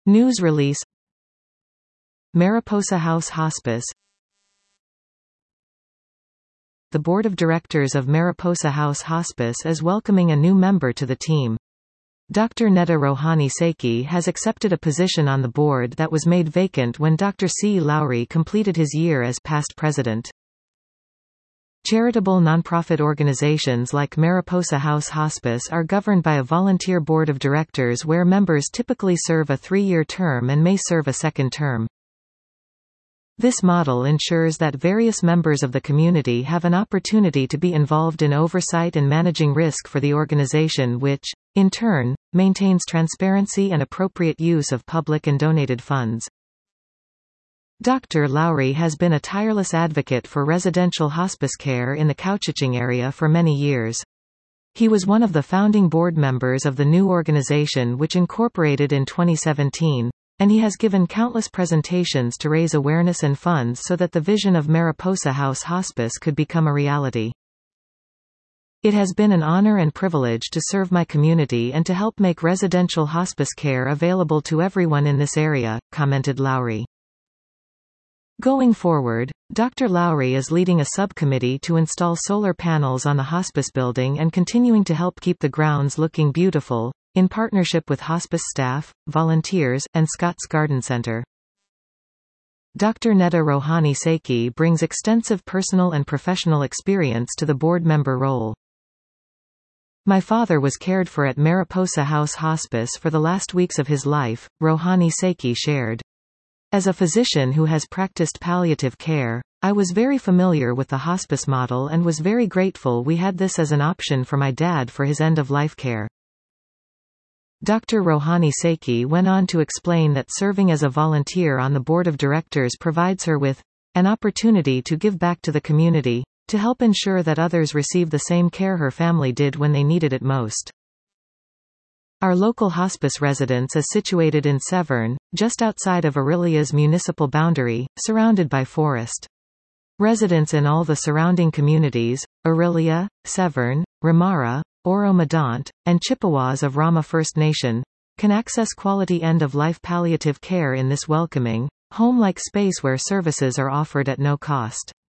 News release. Mariposa House Hospice. The Board of Directors of Mariposa House Hospice is welcoming a new member to the team. Dr. Neda Rohani Seki has accepted a position on the board that was made vacant when Dr. C. Lowry completed his year as past president. Charitable nonprofit organizations like Mariposa House Hospice are governed by a volunteer board of directors where members typically serve a 3-year term and may serve a second term. This model ensures that various members of the community have an opportunity to be involved in oversight and managing risk for the organization which, in turn, maintains transparency and appropriate use of public and donated funds. Dr. Lowry has been a tireless advocate for residential hospice care in the Couchiching area for many years. He was one of the founding board members of the new organization which incorporated in 2017. And he has given countless presentations to raise awareness and funds so that the vision of Mariposa House Hospice could become a reality. It has been an honor and privilege to serve my community and to help make residential hospice care available to everyone in this area, commented Lowry. Going forward, Dr. Lowry is leading a subcommittee to install solar panels on the hospice building and continuing to help keep the grounds looking beautiful, in partnership with hospice staff, volunteers, and Scott's Garden Center. Dr. Neda Rohani Seki brings extensive personal and professional experience to the board member role. My father was cared for at Mariposa House Hospice for the last weeks of his life, Rohani Seki shared. As a physician who has practiced palliative care, I was very familiar with the hospice model and was very grateful we had this as an option for my dad for his end-of-life care. Dr. Rohani Seki went on to explain that serving as a volunteer on the board of directors provides her with an opportunity to give back to the community, to help ensure that others receive the same care her family did when they needed it most. Our local hospice residence is situated in Severn, just outside of Aurelia's municipal boundary, surrounded by forest. Residents in all the surrounding communities, Aurelia, Severn, Ramara, Oro-Medonte, and Chippewas of Rama First Nation, can access quality end-of-life palliative care in this welcoming, home-like space where services are offered at no cost.